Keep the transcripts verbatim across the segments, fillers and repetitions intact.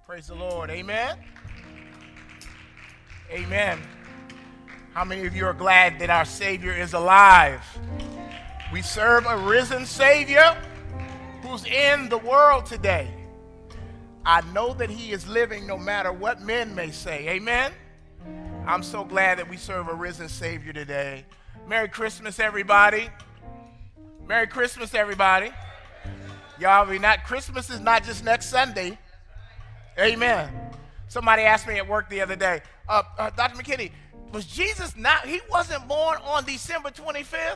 Praise the Lord. Amen. Amen. How many of you are glad that our Savior is alive? We serve a risen Savior who's in the world today. I know that he is living no matter what men may say. Amen. I'm so glad that we serve a risen Savior today. Merry Christmas, everybody. Merry Christmas, everybody. Y'all, we not Christmas is not just next Sunday. Amen. Somebody asked me at work the other day, uh, uh, Doctor McKinney, was Jesus not, he wasn't born on December twenty-fifth?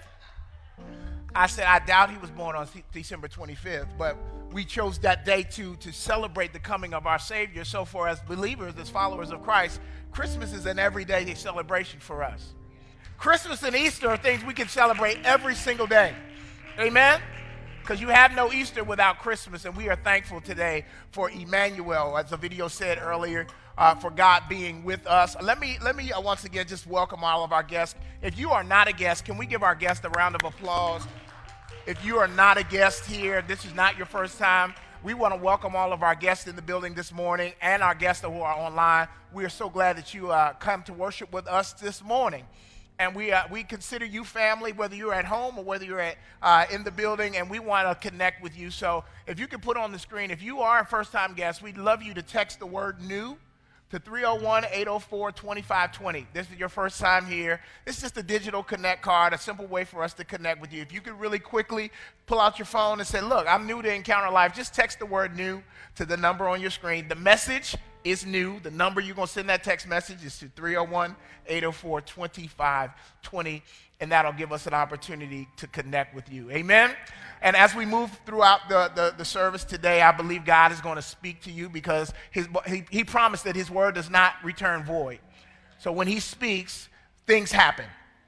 I said, I doubt he was born on December twenty-fifth, but we chose that day to, to celebrate the coming of our Savior. So for as believers, as followers of Christ, Christmas is an everyday celebration for us. Christmas and Easter are things we can celebrate every single day. Amen? Because you have no Easter without Christmas, and we are thankful today for Emmanuel, as the video said earlier, uh, for God being with us. Let me, let me uh, once again just welcome all of our guests. If you are not a guest, can we give our guests a round of applause? If you are not a guest here, this is not your first time, we want to welcome all of our guests in the building this morning and our guests who are online. We are so glad that you uh, come to worship with us this morning. And we uh, we consider you family, whether you're at home or whether you're at uh, in the building, and we want to connect with you. So if you can put on the screen, if you are a first-time guest, we'd love you to text the word NEW to three oh one, eight oh four, two five two oh. This is your first time here. It's just a digital connect card, a simple way for us to connect with you. If you could really quickly pull out your phone and say, look, I'm new to Encounter Life, just text the word NEW to the number on your screen. The message is new. The number you're going to send that text message is to three oh one, eight oh four, two five two oh, and that'll give us an opportunity to connect with you. Amen? And as we move throughout the, the, the service today, I believe God is going to speak to you because his, he, he promised that his word does not return void. So when he speaks, things happen.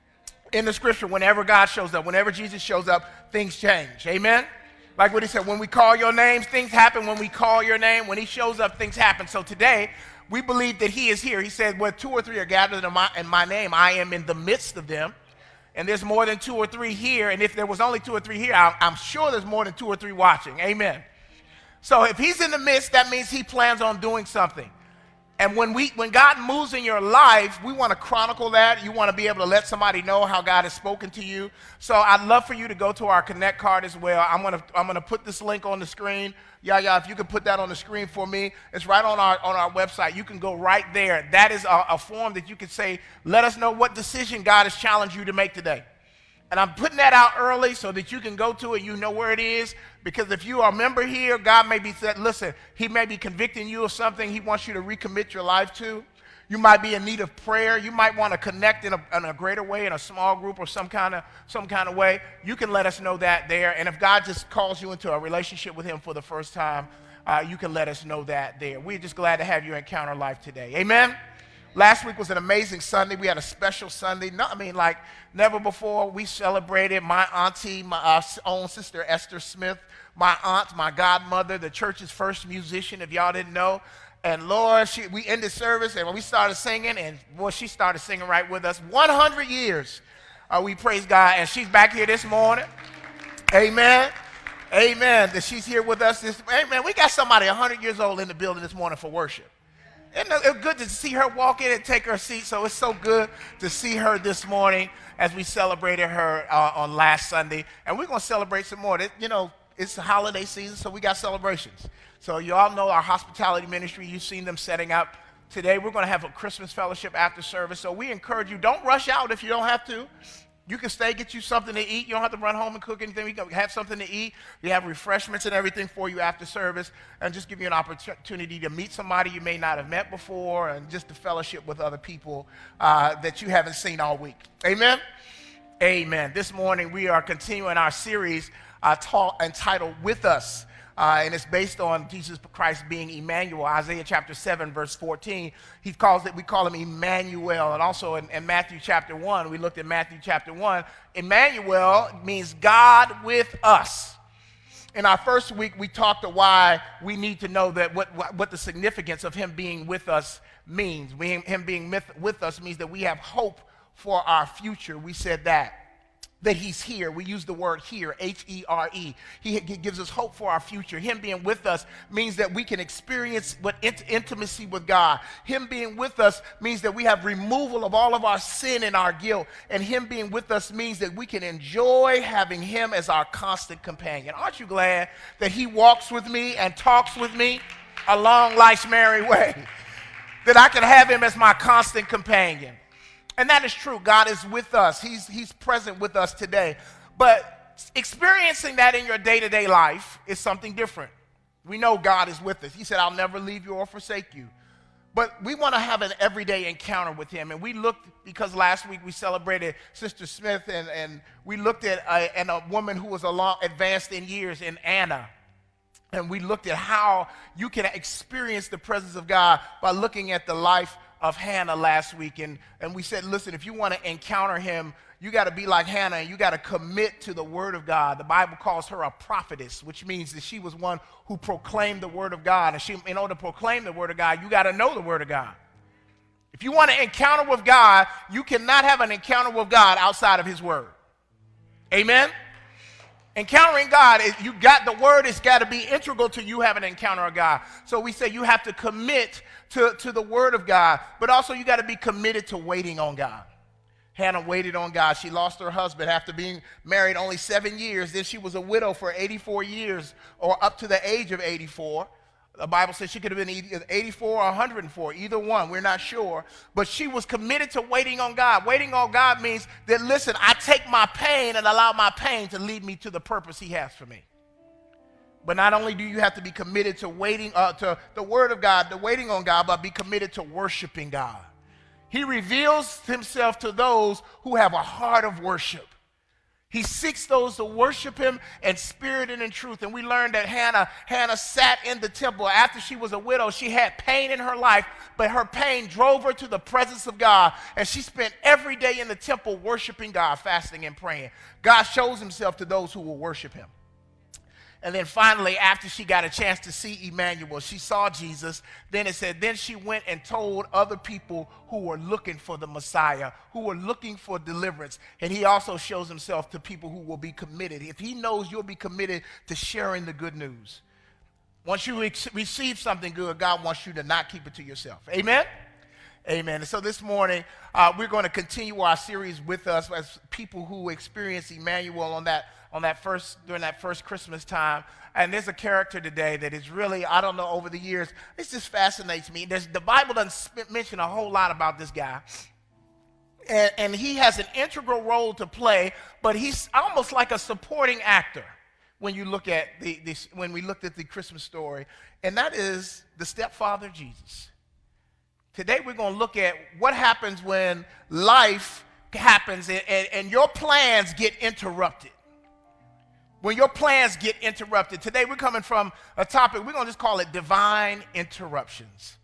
In the scripture, whenever God shows up, whenever Jesus shows up, things change. Amen? Like what he said, when we call your names, things happen. When we call your name, when he shows up, things happen. So today, we believe that he is here. He said, where two or three are gathered in my, in my name, I am in the midst of them. And there's more than two or three here. And if there was only two or three here, I'm, I'm sure there's more than two or three watching. Amen. So if he's in the midst, that means he plans on doing something. And when we, when God moves in your life, we want to chronicle that. You want to be able to let somebody know how God has spoken to you. So I'd love for you to go to our Connect card as well. I'm going to, I'm going to put this link on the screen. Yeah, yeah, if you could put that on the screen for me. It's right on our, on our website. You can go right there. That is a, a form that you can say, let us know what decision God has challenged you to make today. And I'm putting that out early so that you can go to it, you know where it is. Because if you are a member here, God may be said, listen, he may be convicting you of something he wants you to recommit your life to. You might be in need of prayer. You might want to connect in a, in a greater way, in a small group or some kind of some kind of way. You can let us know that there. And if God just calls you into a relationship with him for the first time, uh, you can let us know that there. We're just glad to have you Encounter Life today. Amen? Last week was an amazing Sunday. We had a special Sunday. No, I mean, like never before. We celebrated my auntie, my uh, own sister Esther Smith, my aunt, my godmother, the church's first musician, if y'all didn't know. And Lord, she, we ended service, and when we started singing, and boy, she started singing right with us. one hundred years, uh, we praise God. And she's back here this morning. Amen. Amen. That she's here with us. This, amen. We got somebody one hundred years old in the building this morning for worship. And it's good to see her walk in and take her seat. So it's so good to see her this morning as we celebrated her uh, on last Sunday. And we're going to celebrate some more. It, you know, it's the holiday season, so we got celebrations. So you all know our hospitality ministry. You've seen them setting up. Today we're going to have a Christmas fellowship after service. So we encourage you, don't rush out if you don't have to. You can stay, get you something to eat. You don't have to run home and cook anything. We can have something to eat. We have refreshments and everything for you after service, and just give you an opportunity to meet somebody you may not have met before, and just to fellowship with other people uh, that you haven't seen all week. Amen? Amen. This morning we are continuing our series uh, taught, entitled With Us. Uh, and it's based on Jesus Christ being Emmanuel. Isaiah chapter seven, verse fourteen, he calls it, we call him Emmanuel. And also in, in Matthew chapter one, we looked at Matthew chapter one. Emmanuel means God with us. In our first week, we talked about why we need to know that what, what, what the significance of him being with us means. We, him being with, with us means that we have hope for our future. We said that. that he's here. We use the word here, H E R E. He gives us hope for our future. Him being with us means that we can experience what int- intimacy with God. Him being with us means that we have removal of all of our sin and our guilt. And him being with us means that we can enjoy having him as our constant companion. Aren't you glad that he walks with me and talks with me along life's merry way? That I can have him as my constant companion. And that is true. God is with us. He's, he's present with us today. But experiencing that in your day-to-day life is something different. We know God is with us. He said, I'll never leave you or forsake you. But we want to have an everyday encounter with him. And we looked, because last week we celebrated Sister Smith, and, and we looked at a, and a woman who was a long, advanced in years, in Anna. And we looked at how you can experience the presence of God by looking at the life of Hannah last week. And, and we said, listen, if you want to encounter him, you got to be like Hannah, and you got to commit to the word of God. The Bible calls her a prophetess, which means that she was one who proclaimed the word of God. And she, in order to proclaim the word of God, you got to know the word of God. If you want to encounter with God, you cannot have an encounter with God outside of his word. Amen? Encountering God, you got the word, it's got to be integral to you having an encounter with God. So we say you have to commit to, to the word of God, but also you got to be committed to waiting on God. Hannah waited on God. She lost her husband after being married only seven years. Then she was a widow for eighty-four years, or up to the age of eighty-four. The Bible says she could have been either eighty-four or one hundred four, either one, we're not sure. But she was committed to waiting on God. Waiting on God means that, listen, I take my pain and allow my pain to lead me to the purpose he has for me. But not only do you have to be committed to waiting, uh, to the word of God, to waiting on God, but be committed to worshiping God. He reveals himself to those who have a heart of worship. He seeks those to worship him in spirit and in truth. And we learned that Hannah, Hannah sat in the temple. After she was a widow, she had pain in her life, but her pain drove her to the presence of God. And she spent every day in the temple worshiping God, fasting and praying. God shows himself to those who will worship him. And then finally, after she got a chance to see Emmanuel, she saw Jesus. Then it said, then she went and told other people who were looking for the Messiah, who were looking for deliverance. And he also shows himself to people who will be committed. If he knows you'll be committed to sharing the good news. Once you ex- receive something good, God wants you to not keep it to yourself. Amen? Amen. And so this morning, uh, we're going to continue our series with us as people who experience Emmanuel on that on that first, during that first Christmas time. And there's a character today that is really, I don't know, over the years, it just fascinates me. There's, the Bible doesn't mention a whole lot about this guy. And, and he has an integral role to play, but he's almost like a supporting actor when you look at the, the when we looked at the Christmas story. And that is the stepfather Jesus. Today we're going to look at what happens when life happens and, and, and your plans get interrupted. When your plans get interrupted. Today we're coming from a topic, we're going to just call it divine interruptions.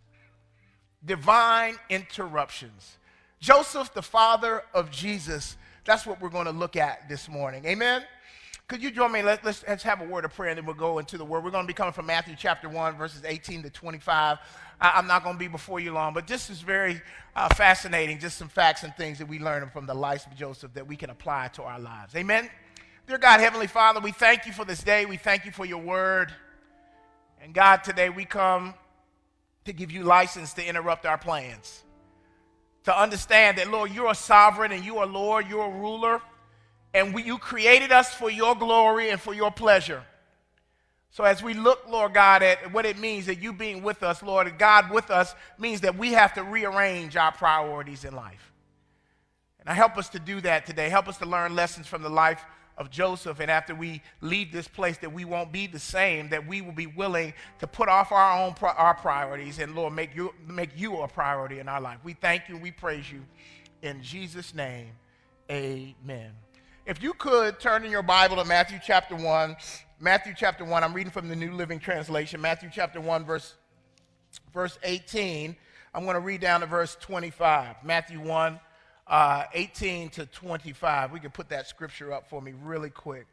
Divine interruptions. Joseph, the father of Jesus, that's what we're going to look at this morning. Amen? Could you join me? Let, let's, let's have a word of prayer, and then we'll go into the word. We're going to be coming from Matthew chapter one, verses eighteen to twenty-five. I, I'm not going to be before you long, but this is very uh, fascinating, just some facts and things that we learned from the life of Joseph that we can apply to our lives. Amen? Dear God, Heavenly Father, we thank you for this day. We thank you for your word. And God, today we come to give you license to interrupt our plans. To understand that, Lord, you are sovereign and you are Lord, you are ruler. And we, you created us for your glory and for your pleasure. So as we look, Lord God, at what it means that you being with us, Lord, God with us means that we have to rearrange our priorities in life. And I help us to do that today. Help us to learn lessons from the life of Joseph, and after we leave this place that we won't be the same, that we will be willing to put off our own our priorities and, Lord, make you make you a priority in our life. We thank you and we praise you in Jesus' name. Amen. If you could turn in your Bible to Matthew chapter one. Matthew chapter one, I'm reading from the New Living Translation. Matthew chapter one, verse verse eighteen. I'm going to read down to verse twenty-five. Matthew one, Uh, eighteen to twenty-five. We can put that scripture up for me really quick.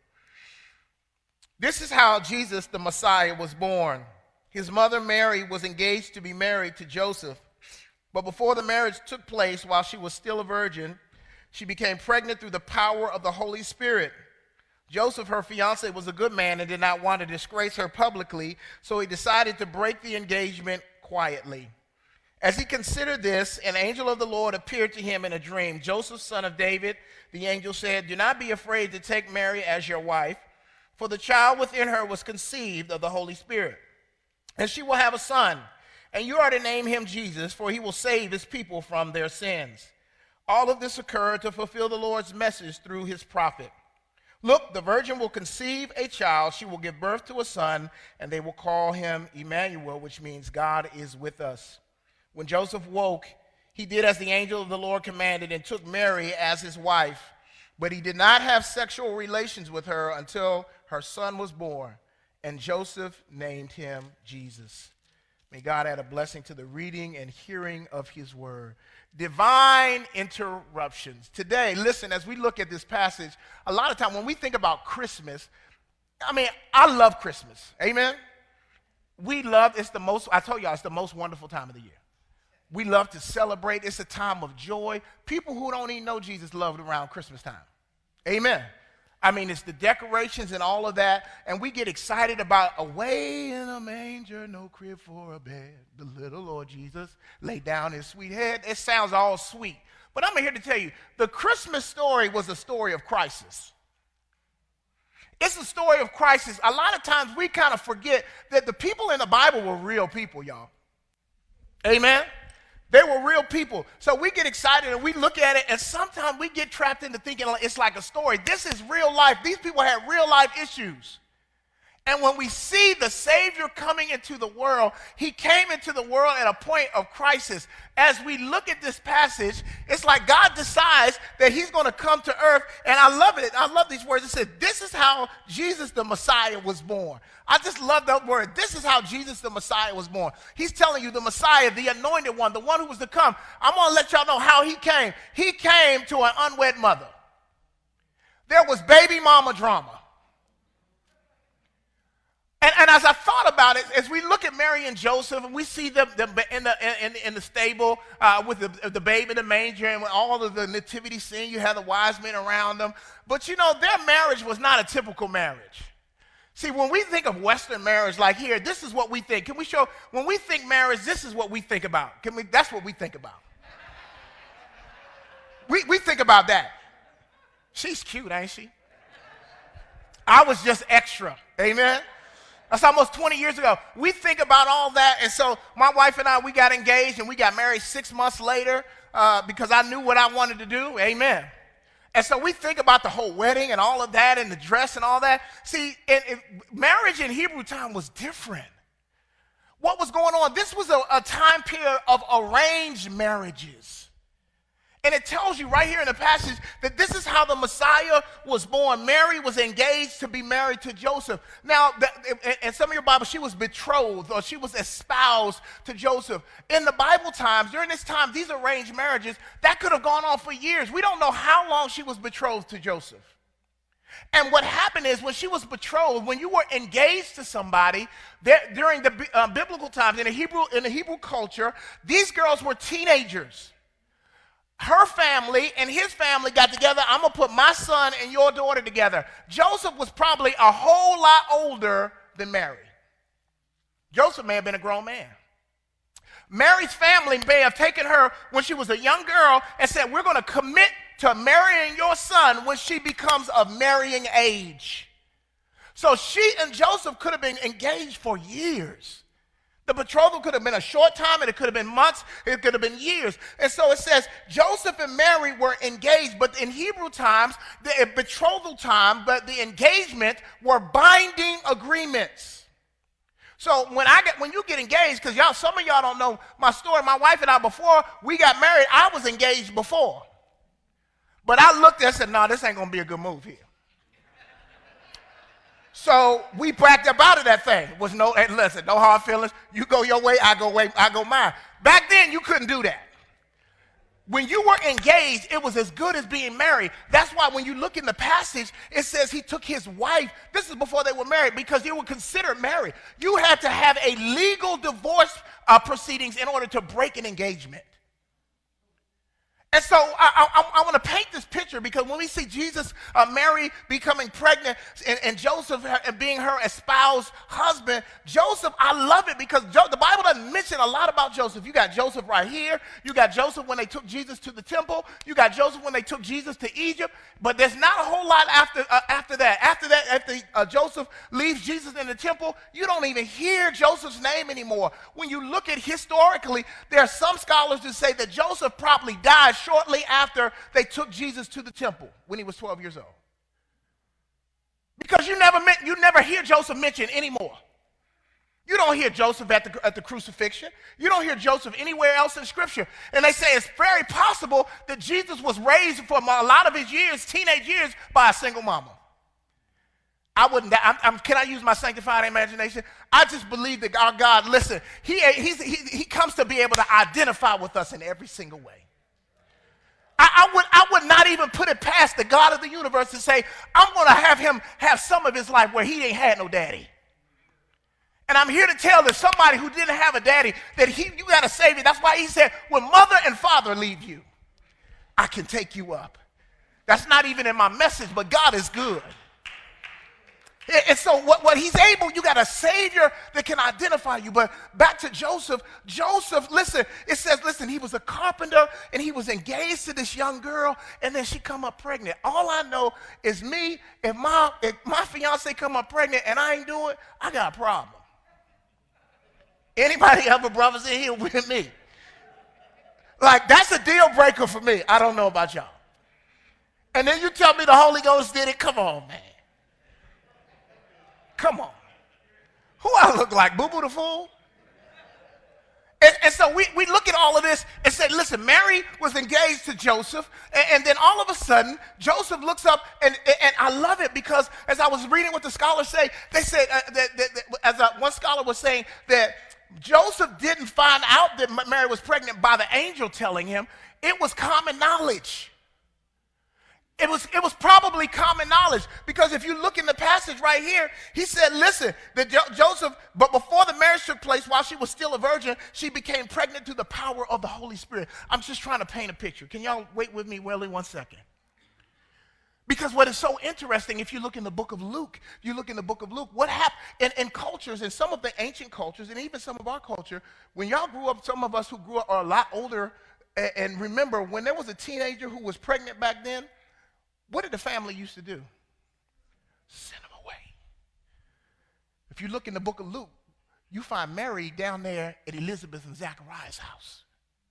This is how Jesus, the Messiah, was born. His mother Mary was engaged to be married to Joseph. But before the marriage took place, while she was still a virgin, She became pregnant through the power of the Holy Spirit. Joseph, her fiancé, was a good man and did not want to disgrace her publicly, so he decided to break the engagement quietly. As he considered this, an angel of the Lord appeared to him in a dream. Joseph, son of David, the angel said, "Do not be afraid to take Mary as your wife, for the child within her was conceived of the Holy Spirit. And she will have a son, and you are to name him Jesus, for he will save his people from their sins." All of this occurred to fulfill the Lord's message through his prophet. "Look, the virgin will conceive a child. She will give birth to a son, and they will call him Emmanuel, which means God is with us." When Joseph woke, he did as the angel of the Lord commanded and took Mary as his wife. But he did not have sexual relations with her until her son was born, and Joseph named him Jesus. May God add a blessing to the reading and hearing of his word. Divine interruptions. Today, listen, as we look at this passage, a lot of time when we think about Christmas, I mean, I love Christmas. Amen? We love, it's the most, I told y'all, it's the most wonderful time of the year. We love to celebrate. It's a time of joy. People who don't even know Jesus love around Christmas time. Amen. I mean, it's the decorations and all of that, and we get excited about away in a manger, no crib for a bed, the little Lord Jesus laid down his sweet head. It sounds all sweet, but I'm here to tell you, the Christmas story was a story of crisis. It's a story of crisis. A lot of times we kind of forget that the people in the Bible were real people, y'all. Amen. They were real people. So we get excited and we look at it, and sometimes we get trapped into thinking it's like a story. This is real life. These people had real life issues. And when we see the Savior coming into the world, he came into the world at a point of crisis. As we look at this passage, it's like God decides that he's going to come to earth. And I love it. I love these words. It says, this is how Jesus the Messiah was born. I just love that word. This is how Jesus the Messiah was born. He's telling you the Messiah, the anointed one, the one who was to come. I'm going to let y'all know how he came. He came to an unwed mother. There was baby mama drama. And, and as I thought about it, as we look at Mary and Joseph, and we see them, them in, the, in, in the stable uh, with the, the babe in the manger and with all of the nativity scene, you have the wise men around them. But you know, their marriage was not a typical marriage. See, when we think of Western marriage like here, this is what we think. Can we show, when we think marriage, this is what we think about. Can we? That's what we think about. we, we think about that. She's cute, ain't she? I was just extra. Amen? That's almost twenty years ago. We think about all that, and so my wife and I, we got engaged, and we got married six months later uh, because I knew what I wanted to do. Amen. And so we think about the whole wedding and all of that and the dress and all that. See, in, in, marriage in Hebrew time was different. What was going on? This was a, a time period of arranged marriages. And it tells you right here in the passage that this is how the Messiah was born. Mary was engaged to be married to Joseph. Now, in some of your Bibles, she was betrothed or she was espoused to Joseph. In the Bible times, during this time, these arranged marriages, that could have gone on for years. We don't know how long she was betrothed to Joseph. And what happened is when she was betrothed, when you were engaged to somebody, that during the uh, biblical times, in the Hebrew, in the Hebrew culture, these girls were teenagers. Her family and his family got together. I'm going to put my son and your daughter together. Joseph was probably a whole lot older than Mary. Joseph may have been a grown man. Mary's family may have taken her when she was a young girl and said, we're going to commit to marrying your son when she becomes of marrying age. So she and Joseph could have been engaged for years. The betrothal could have been a short time, and it could have been months, it could have been years. And so it says Joseph and Mary were engaged, but in Hebrew times, the betrothal time, but the engagement were binding agreements. So when I get, when you get engaged, because y'all, some of y'all don't know my story, my wife and I, before we got married, I was engaged before. But I looked and said, no, this ain't going to be a good move here. So we backed up out of that thing. Was no, hey, listen, no hard feelings. You go your way, I go way, I go mine. Back then, you couldn't do that. When you were engaged, it was as good as being married. That's why when you look in the passage, it says he took his wife. This is before they were married because they were considered married. You had to have a legal divorce uh, proceedings in order to break an engagement. And so I, I, I want to paint this picture because when we see Jesus, uh, Mary becoming pregnant and, and Joseph being her espoused husband, Joseph, I love it because jo- the Bible doesn't mention a lot about Joseph. You got Joseph right here. You got Joseph when they took Jesus to the temple. You got Joseph when they took Jesus to Egypt. But there's not a whole lot after uh, after that. After that, after uh, Joseph leaves Jesus in the temple, you don't even hear Joseph's name anymore. When you look at historically, there are some scholars that say that Joseph probably died shortly after they took Jesus to the temple when he was twelve years old. Because you never met, you never hear Joseph mentioned anymore. You don't hear Joseph at the, at the crucifixion. You don't hear Joseph anywhere else in Scripture. And they say it's very possible that Jesus was raised for a lot of his years, teenage years, by a single mama. I wouldn't, I'm, I'm, can I use my sanctified imagination? I just believe that our God, listen, he, he's, he, he comes to be able to identify with us in every single way. I, I, would, I would not even put it past the God of the universe to say, I'm going to have him have some of his life where he ain't had no daddy. And I'm here to tell that somebody who didn't have a daddy that he, you got a savior. That's why he said, when mother and father leave you, I can take you up. That's not even in my message, but God is good. And so what, what he's able, you got a savior that can identify you. But back to Joseph, Joseph, listen, it says, listen, he was a carpenter and he was engaged to this young girl and then she come up pregnant. All I know is me, if my, if my fiance come up pregnant and I ain't do it, I got a problem. Anybody ever brothers in here with me? Like, that's a deal breaker for me. I don't know about y'all. And then you tell me the Holy Ghost did it. Come on, man. Come on. Who I look like? Boo Boo the Fool? And, and so we, we look at all of this and say, listen, Mary was engaged to Joseph, and, and then all of a sudden, Joseph looks up, and, and I love it because as I was reading what the scholars say, they said, uh, that, that, that, as a, one scholar was saying, that Joseph didn't find out that Mary was pregnant by the angel telling him. It was common knowledge. It was, it was probably common knowledge because if you look in the passage right here, he said, listen, that jo- Joseph, but before the marriage took place, while she was still a virgin, she became pregnant through the power of the Holy Spirit. I'm just trying to paint a picture. Can y'all wait with me, Welly, one second? Because what is so interesting, if you look in the book of Luke, you look in the book of Luke, what happened in, in cultures, in some of the ancient cultures, and even some of our culture, when y'all grew up, some of us who grew up are a lot older, and, and remember, when there was a teenager who was pregnant back then, what did the family used to do? Send them away. If you look in the book of Luke, you find Mary down there at Elizabeth and Zachariah's house.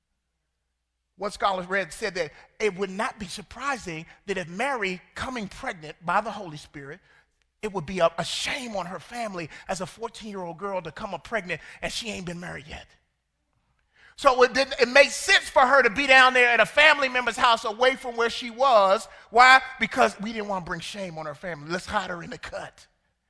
One scholar read said that it would not be surprising that if Mary coming pregnant by the Holy Spirit, it would be a, a shame on her family as a fourteen-year-old girl to come up pregnant and she ain't been married yet. So it, didn't, it made sense for her to be down there at a family member's house away from where she was. Why? Because we didn't want to bring shame on her family. Let's hide her in the cut.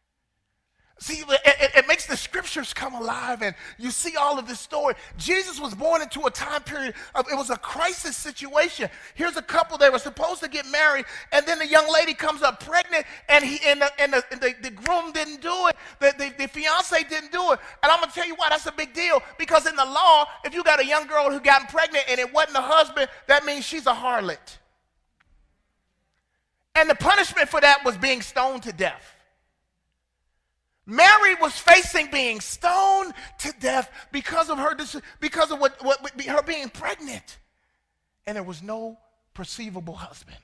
See, it, it, it makes the scriptures come alive, and you see all of this story. Jesus was born into a time period of, it was a crisis situation. Here's a couple, they were supposed to get married, and then the young lady comes up pregnant, and he and the, and the, and the, the groom didn't do it, the, the, the fiance didn't do it. And I'm going to tell you why that's a big deal, because in the law, if you got a young girl who got pregnant and it wasn't a husband, that means she's a harlot. And the punishment for that was being stoned to death. Mary was facing being stoned to death because of her, because of what, what, her being pregnant. And there was no perceivable husband.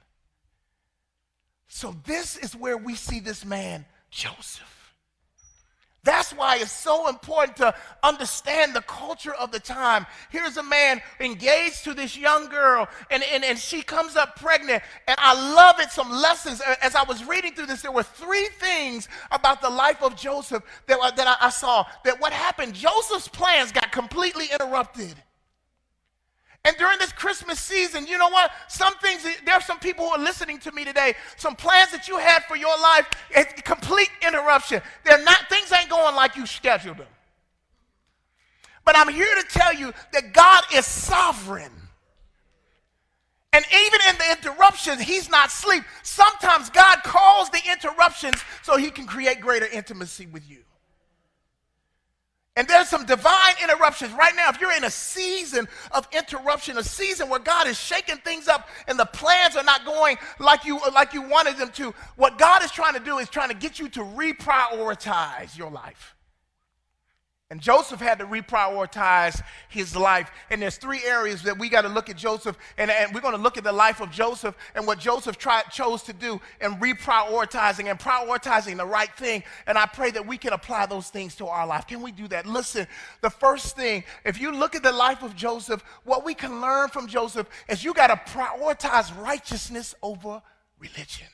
So this is where we see this man, Joseph. That's why it's so important to understand the culture of the time. Here's a man engaged to this young girl, and, and, and she comes up pregnant. And I love it, some lessons. As I was reading through this, there were three things about the life of Joseph that, that I, I saw. That what happened, Joseph's plans got completely interrupted. And during this Christmas season, you know what? Some things, there are some people who are listening to me today, some plans that you had for your life, it's complete interruption. They're not, things ain't going like you scheduled them. But I'm here to tell you that God is sovereign. And even in the interruptions, he's not asleep. Sometimes God calls the interruptions so he can create greater intimacy with you. And there's some divine interruptions. Right now, if you're in a season of interruption, a season where God is shaking things up and the plans are not going like you, like you wanted them to, what God is trying to do is trying to get you to reprioritize your life. And Joseph had to reprioritize his life. And there's three areas that we got to look at Joseph. And, and we're going to look at the life of Joseph and what Joseph tried, chose to do in reprioritizing and prioritizing the right thing. And I pray that we can apply those things to our life. Can we do that? Listen, the first thing, if you look at the life of Joseph, what we can learn from Joseph is you got to prioritize righteousness over religion.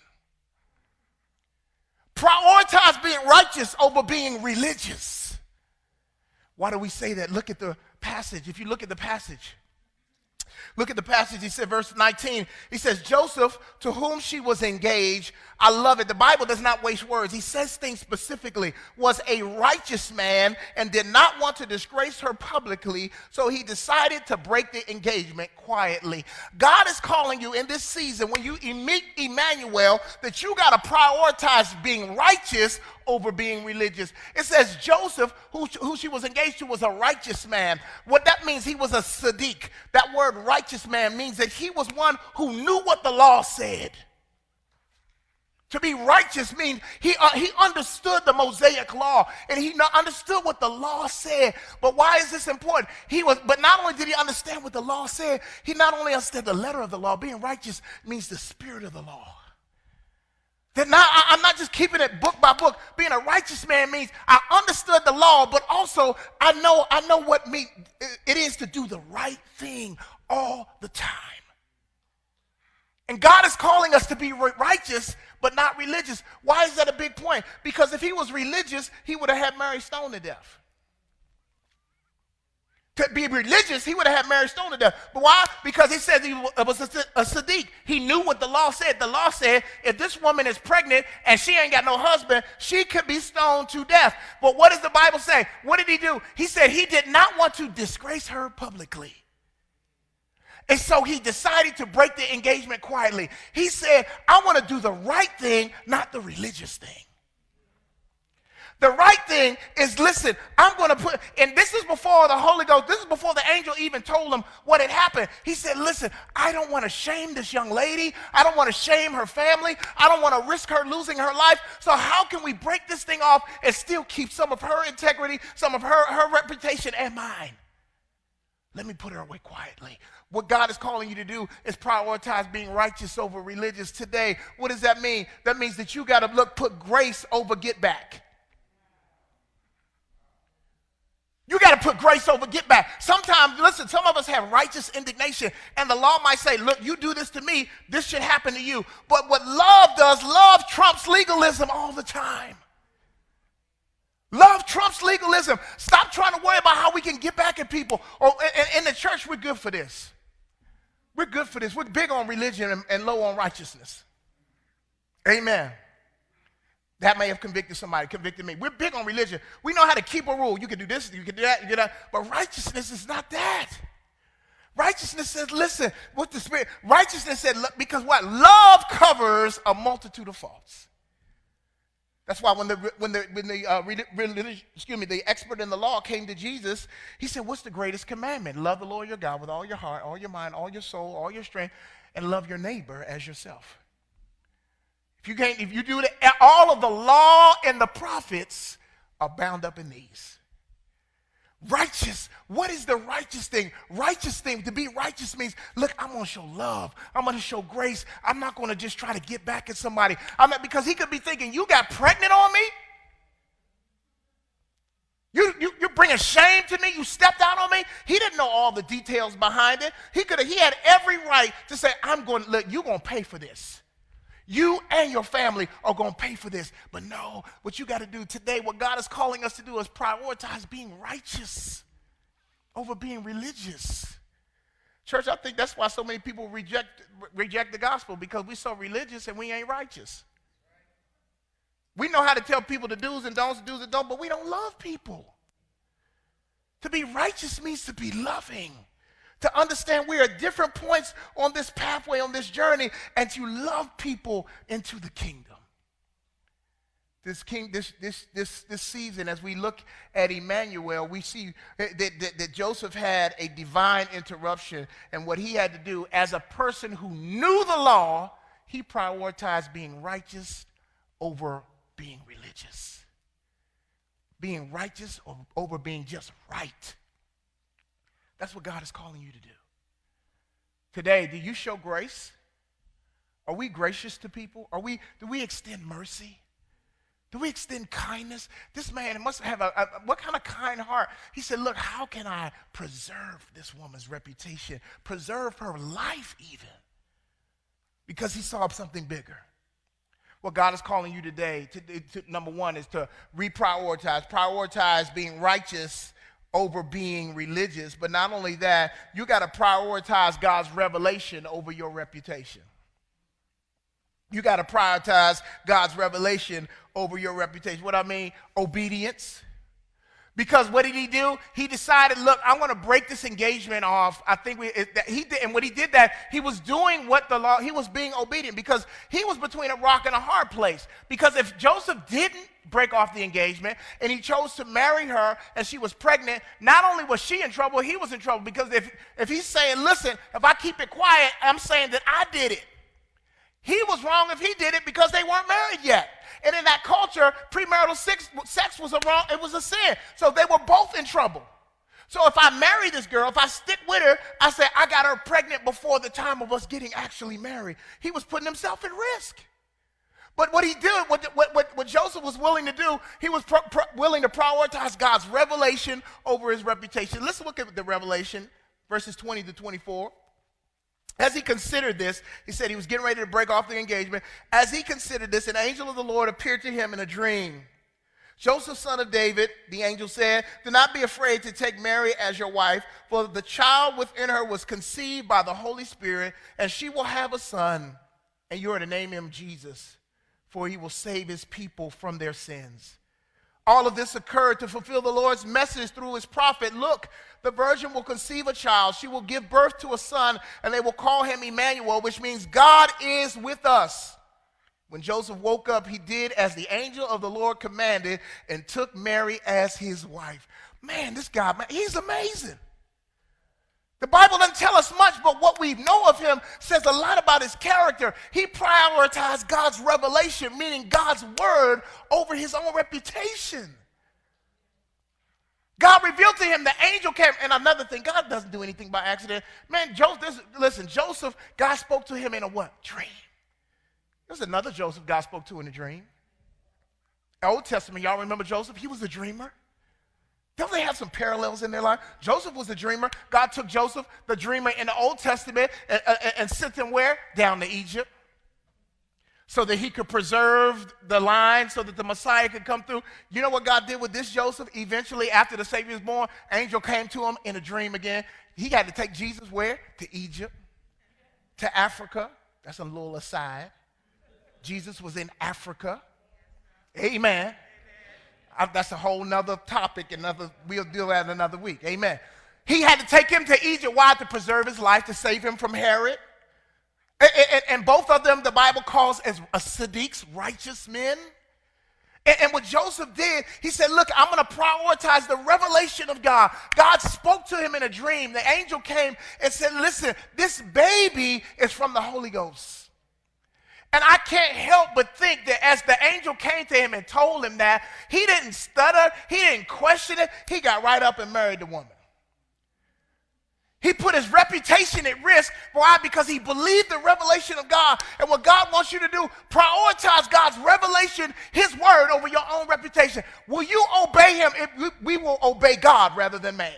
Prioritize being righteous over being religious. Why do we say that? Look at the passage. If you look at the passage, look at the passage. He said, verse nineteen, he says, Joseph, to whom she was engaged, I love it. The Bible does not waste words. He says things specifically, was a righteous man and did not want to disgrace her publicly, so he decided to break the engagement quietly. God is calling you in this season, when you meet Emmanuel, that you got to prioritize being righteous over being religious. It says Joseph, who, who she was engaged to, was a righteous man. What that means, he was a Sadiq. That word righteous man means that he was one who knew what the law said. To be righteous means he, uh, he understood the Mosaic law, and he not understood what the law said. But why is this important? He was, but not only did he understand what the law said, he not only understood the letter of the law. Being righteous means the spirit of the law. That now I, I'm not just keeping it book by book. Being a righteous man means I understood the law, but also I know I know what me, it is to do the right thing all the time. And God is calling us to be righteous, but not religious. Why is that a big point? Because if he was religious, he would have had Mary stoned to death. To be religious, he would have had Mary stoned to death. But why? Because he said he was a, a Sadiq. He knew what the law said. The law said if this woman is pregnant and she ain't got no husband, she could be stoned to death. But what does the Bible say? What did he do? He said he did not want to disgrace her publicly. And so he decided to break the engagement quietly. He said, I want to do the right thing, not the religious thing. The right thing is, listen, I'm going to put, and this is before the Holy Ghost, this is before the angel even told him what had happened. He said, listen, I don't want to shame this young lady. I don't want to shame her family. I don't want to risk her losing her life. So how can we break this thing off and still keep some of her integrity, some of her, her reputation and mine? Let me put her away quietly. What God is calling you to do is prioritize being righteous over religious today. What does that mean? That means that you got to look, put grace over get back. You got to put grace over get back. Sometimes, listen, some of us have righteous indignation, and the law might say, look, you do this to me, this should happen to you. But what love does, love trumps legalism all the time. Love trumps legalism. Stop trying to worry about how we can get back at people. Or in, in the church, we're good for this. We're good for this. We're big on religion and, and low on righteousness. Amen. That may have convicted somebody, convicted me. We're big on religion. We know how to keep a rule. You can do this, you can do that, you can do that. But righteousness is not that. Righteousness says, listen, what the Spirit, righteousness said, because what? Love covers a multitude of faults. That's why when the when the when the uh, religious, excuse me, the expert in the law came to Jesus, he said, "What's the greatest commandment? Love the Lord your God with all your heart, all your mind, all your soul, all your strength, and love your neighbor as yourself." If you can't, if you do that, all of the law and the prophets are bound up in these. Righteous. What is the righteous thing? Righteous thing, to be righteous means, look, I'm going to show love. I'm going to show grace. I'm not going to just try to get back at somebody. I'm not, because he could be thinking, you got pregnant on me? You, you, you're bringing shame to me? You stepped out on me? He didn't know all the details behind it. He could have, he had every right to say, I'm going to, look, you're going to pay for this. You and your family are going to pay for this. But no, what you got to do today, what God is calling us to do is prioritize being righteous over being religious. Church, I think that's why so many people reject, reject the gospel, because we're so religious and we ain't righteous. We know how to tell people the do's and don'ts, do's and don'ts, but we don't love people. To be righteous means to be loving. To understand we are at different points on this pathway, on this journey, and to love people into the kingdom. This king, this this this this season, as we look at Emmanuel, we see that, that, that Joseph had a divine interruption, and what he had to do as a person who knew the law, he prioritized being righteous over being religious. Being righteous over being just right. That's what God is calling you to do. Today, do you show grace? Are we gracious to people? Are we? Do we extend mercy? Do we extend kindness? This man must have a, a, what kind of kind heart? He said, look, how can I preserve this woman's reputation, preserve her life even? Because he saw something bigger. What God is calling you today, to, to, number one, is to reprioritize, prioritize being righteous over being religious. But not only that, you got to prioritize God's revelation over your reputation. You got to prioritize God's revelation over your reputation. What I mean, obedience. Because what did he do? He decided, look, I'm going to break this engagement off. I think we, it, that he did, and when he did that, he was doing what the law, he was being obedient because he was between a rock and a hard place. Because if Joseph didn't break off the engagement and he chose to marry her and she was pregnant, not only was she in trouble, he was in trouble. Because if, if he's saying, listen, if I keep it quiet, I'm saying that I did it. He was wrong if he did it because they weren't married yet. And in that culture, premarital sex, sex was a wrong, it was a sin. So they were both in trouble. So if I marry this girl, if I stick with her, I say I got her pregnant before the time of us getting actually married. He was putting himself at risk. But what he did, what, what, what, what Joseph was willing to do, he was pro, pro, willing to prioritize God's revelation over his reputation. Let's look at the revelation, verses twenty to twenty-four. As he considered this, he said he was getting ready to break off the engagement. As he considered this, an angel of the Lord appeared to him in a dream. Joseph, son of David, the angel said, do not be afraid to take Mary as your wife, for the child within her was conceived by the Holy Spirit, and she will have a son, and you are to name him Jesus, for he will save his people from their sins. All of this occurred to fulfill the Lord's message through his prophet. Look, the virgin will conceive a child. She will give birth to a son, and they will call him Emmanuel, which means God is with us. When Joseph woke up, he did as the angel of the Lord commanded and took Mary as his wife. Man, this guy, man, he's amazing. The Bible doesn't tell us much, but what we know of him says a lot about his character. He prioritized God's revelation, meaning God's word, over his own reputation. God revealed to him, the angel came, and another thing, God doesn't do anything by accident. Man, Joseph, this, listen, Joseph, God spoke to him in a what? Dream. There's another Joseph God spoke to in a dream. Old Testament, y'all remember Joseph? He was a dreamer. Don't they have some parallels in their life? Joseph was a dreamer. God took Joseph, the dreamer in the Old Testament, and, and, and sent him where? Down to Egypt. So that he could preserve the line, so that the Messiah could come through. You know what God did with this Joseph? Eventually, after the Savior was born, angel came to him in a dream again. He had to take Jesus where? To Egypt, to Africa. That's a little aside. Jesus was in Africa. Amen. I, that's a whole nother topic, another, we'll deal with that another week. Amen. He had to take him to Egypt. Why? To preserve his life, to save him from Herod. And, and, and both of them, the Bible calls as a Siddiq's righteous men. And, and what Joseph did, he said, look, I'm going to prioritize the revelation of God. God spoke to him in a dream. The angel came and said, listen, this baby is from the Holy Ghost. And I can't help but think that as the angel came to him and told him that, he didn't stutter, he didn't question it, he got right up and married the woman. He put his reputation at risk. Why? Because he believed the revelation of God. And what God wants you to do, prioritize God's revelation, his word, over your own reputation. Will you obey him? If we will obey God rather than man.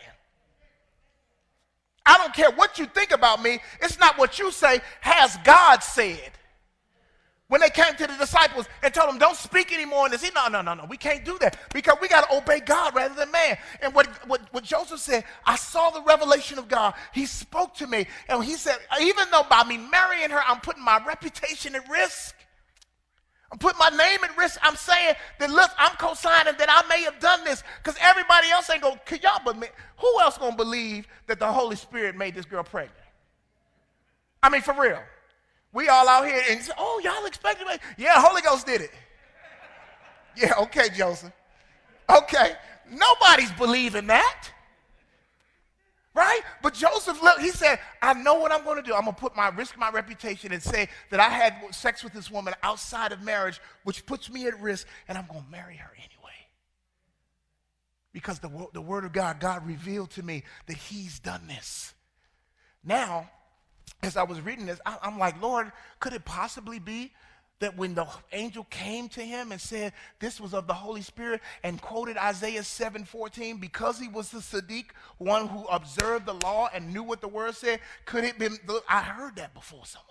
I don't care what you think about me. It's not what you say. Has God said? When they came to the disciples and told them, don't speak anymore, and they said, no, no, no, no, we can't do that because we got to obey God rather than man. And what, what, what Joseph said, I saw the revelation of God. He spoke to me, and he said, even though by me marrying her, I'm putting my reputation at risk. I'm putting my name at risk. I'm saying that, look, I'm co-signing that I may have done this because everybody else ain't going to, could y'all believe, who else going to believe that the Holy Spirit made this girl pregnant? I mean, for real. We all out here and say, oh, y'all expected me? Yeah, Holy Ghost did it. Yeah, okay, Joseph. Okay. Nobody's believing that. Right? But Joseph, look, he said, I know what I'm going to do. I'm going to put my risk my reputation and say that I had sex with this woman outside of marriage, which puts me at risk, and I'm going to marry her anyway. Because the, the word of God, God revealed to me that he's done this. Now, as I was reading this, I, I'm like, Lord, could it possibly be that when the angel came to him and said this was of the Holy Spirit and quoted Isaiah seven fourteen, because he was the Sadiq, one who observed the law and knew what the word said, could it be, I heard that before somewhere.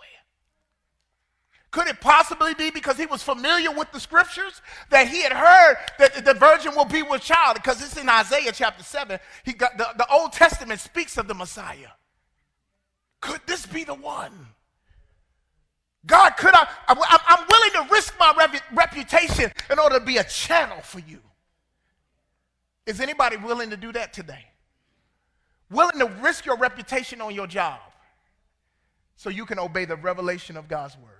Could it possibly be because he was familiar with the scriptures that he had heard that the virgin will be with child? Because it's in Isaiah chapter seven. He got the, the Old Testament speaks of the Messiah. Could this be the one? God, could I, I I'm willing to risk my rep, reputation in order to be a channel for you. Is anybody willing to do that today? Willing to risk your reputation on your job so you can obey the revelation of God's word.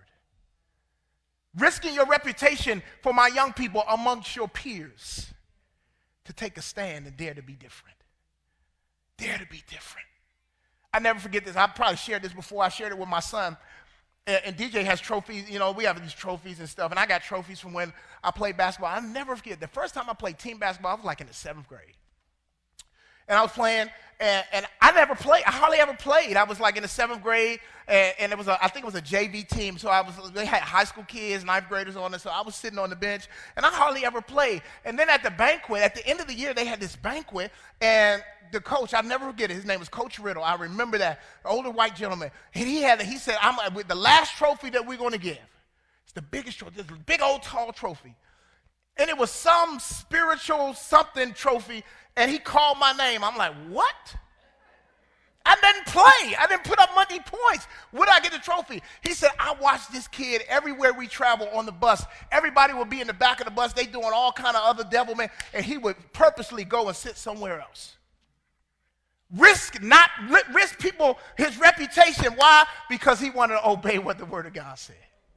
Risking your reputation for my young people amongst your peers to take a stand and dare to be different. Dare to be different. I never forget this. I probably shared this before. I shared it with my son. And D J has trophies. You know, we have these trophies and stuff. And I got trophies from when I played basketball. I never forget. The first time I played team basketball, I was like in the seventh grade. And I was playing, and, and I never played. I hardly ever played. I was like in the seventh grade, and, and it was a, I think it was a J V team. So I was, they had high school kids, ninth graders on it. So I was sitting on the bench, and I hardly ever played. And then at the banquet, at the end of the year, they had this banquet, and the coach, I'll never forget it. His name was Coach Riddle. I remember that, older white gentleman. And he had, he said, I'm with the last trophy that we're going to give. It's the biggest trophy, this big old tall trophy. And it was some spiritual something trophy, and he called my name. I'm like, what? I didn't play. I didn't put up money points. Where did I get the trophy? He said, I watched this kid everywhere we travel on the bus. Everybody would be in the back of the bus. They doing all kind of other devilment, and he would purposely go and sit somewhere else. Risk not risk people his reputation. Why? Because he wanted to obey what the word of God said.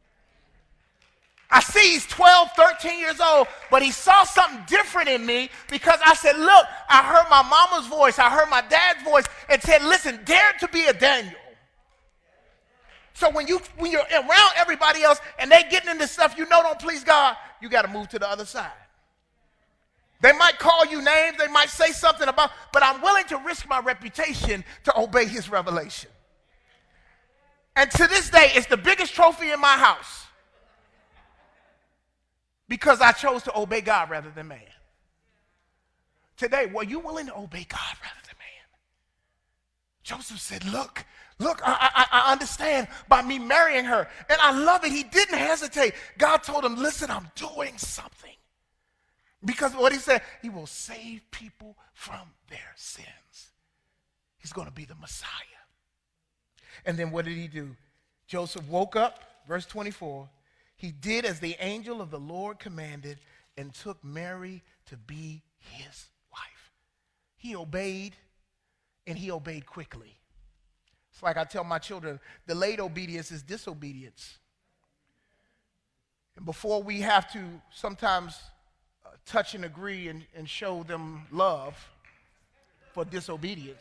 I see he's twelve, thirteen years old, but he saw something different in me because I said, look, I heard my mama's voice, I heard my dad's voice, and said, listen, dare to be a Daniel. So when, you, when you're around everybody else and they getting into stuff you know don't please God, you got to move to the other side. They might call you names, they might say something about, but I'm willing to risk my reputation to obey his revelation. And to this day, it's the biggest trophy in my house because I chose to obey God rather than man. Today, were you willing to obey God rather than man? Joseph said, look, look, I, I, I understand by me marrying her. And I love it. He didn't hesitate. God told him, listen, I'm doing something. Because what he said, he will save people from their sins. He's going to be the Messiah. And then what did he do? Joseph woke up, verse twenty-four. He did as the angel of the Lord commanded and took Mary to be his wife. He obeyed, and he obeyed quickly. It's like I tell my children, delayed obedience is disobedience. And before we have to sometimes touch and agree and, and show them love for disobedience.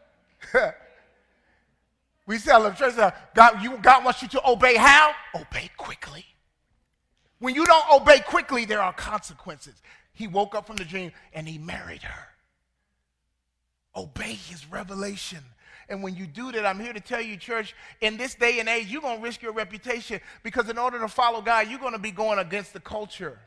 We tell them, God, you, God wants you to obey how? Obey quickly. When you don't obey quickly, there are consequences. He woke up from the dream and he married her. Obey his revelation. And when you do that, I'm here to tell you, church, in this day and age, you're going to risk your reputation because in order to follow God, you're going to be going against the culture.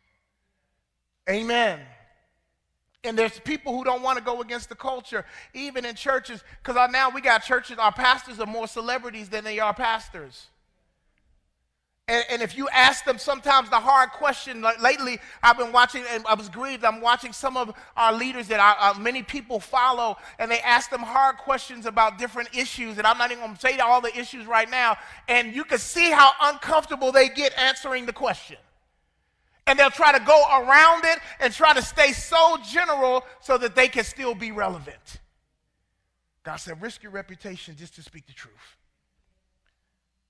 Amen. And there's people who don't want to go against the culture, even in churches, because now we got churches, our pastors are more celebrities than they are pastors. And, and if you ask them sometimes the hard question, like lately I've been watching, and I was grieved, I'm watching some of our leaders that I, uh, many people follow, and they ask them hard questions about different issues, and I'm not even going to say all the issues right now, and you can see how uncomfortable they get answering the question. And they'll try to go around it and try to stay so general so that they can still be relevant. God said, risk your reputation just to speak the truth.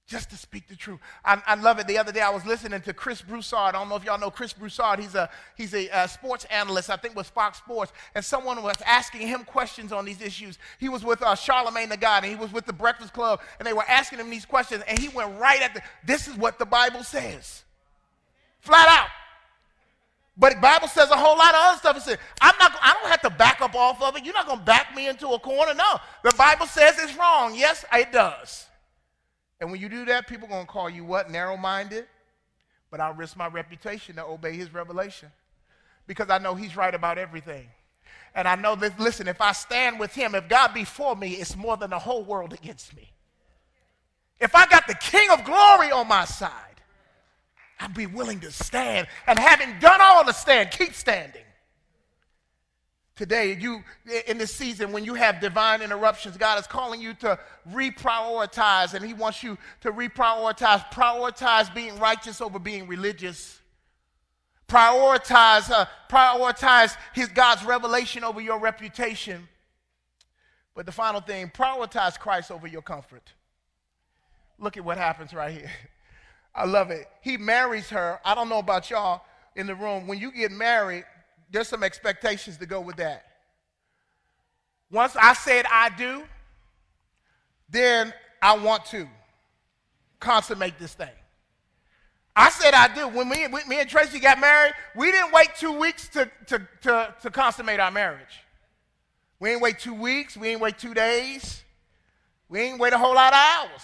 Just to speak the truth. I, I love it. The other day I was listening to Chris Broussard. I don't know if y'all know Chris Broussard. He's a, he's a uh, sports analyst, I think with Fox Sports. And someone was asking him questions on these issues. He was with uh, Charlemagne the God, and he was with the Breakfast Club, and they were asking him these questions, and he went right at the, this is what the Bible says. Flat out. But the Bible says a whole lot of other stuff. It says, I'm not, I don't have to back up off of it. You're not going to back me into a corner. No. The Bible says it's wrong. Yes, it does. And when you do that, people are going to call you what? Narrow-minded? But I'll risk my reputation to obey his revelation because I know he's right about everything. And I know that, listen, if I stand with him, if God be for me, it's more than the whole world against me. If I got the King of glory on my side, I'd be willing to stand. And having done all to stand, keep standing. Today, you in this season, when you have divine interruptions, God is calling you to reprioritize, and he wants you to reprioritize. Prioritize being righteous over being religious. Prioritize, uh, prioritize his God's revelation over your reputation. But the final thing, prioritize Christ over your comfort. Look at what happens right here. I love it. He marries her. I don't know about y'all in the room. When you get married, there's some expectations to go with that. Once I said I do, then I want to consummate this thing. I said I do. When me, me and Tracy got married, we didn't wait two weeks to, to, to, to consummate our marriage. We didn't wait two weeks. We didn't wait two days. We didn't wait a whole lot of hours.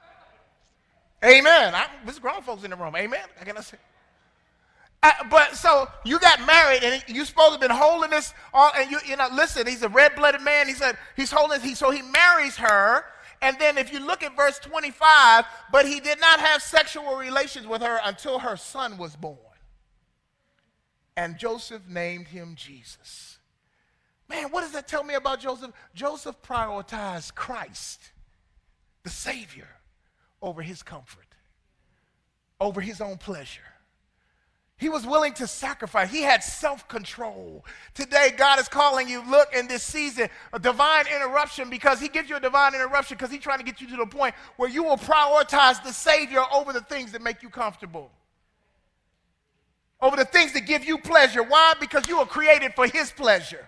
Amen. I, there's grown folks in the room. Amen. I cannot say. Uh, but so you got married, and you're supposed to have been holding this all, and you, you know, listen, he's a red-blooded man. He said he's holding, he, so he marries her, and then if you look at verse twenty-five, but he did not have sexual relations with her until her son was born. And Joseph named him Jesus. Man, what does that tell me about Joseph? Joseph prioritized Christ, the Savior, over his comfort, over his own pleasure. He was willing to sacrifice. He had self-control. Today, God is calling you, look, in this season, a divine interruption, because he gives you a divine interruption because he's trying to get you to the point where you will prioritize the Savior over the things that make you comfortable, over the things that give you pleasure. Why? Because you were created for his pleasure.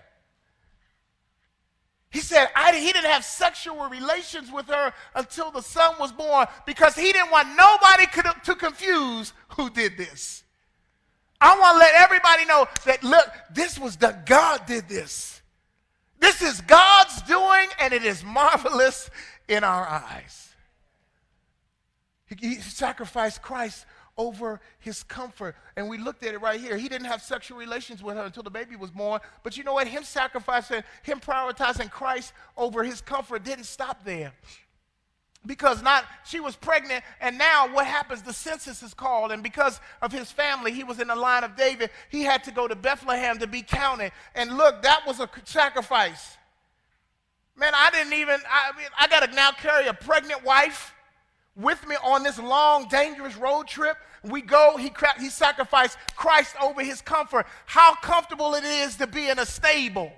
He said I, he didn't have sexual relations with her until the son was born because he didn't want nobody could, to confuse who did this. I want to let everybody know that, look, this was the God did this. This is God's doing, and it is marvelous in our eyes. He, he sacrificed Christ over his comfort. And we looked at it right here. He didn't have sexual relations with her until the baby was born. But you know what? Him sacrificing, him prioritizing Christ over his comfort didn't stop there. Because not she was pregnant, and now what happens? The census is called, and because of his family, he was in the line of David. He had to go to Bethlehem to be counted. And look, that was a sacrifice. Man, I didn't even, I mean, I got to now carry a pregnant wife with me on this long, dangerous road trip. We go, he, he sacrificed Christ over his comfort. How comfortable it is to be in a stable.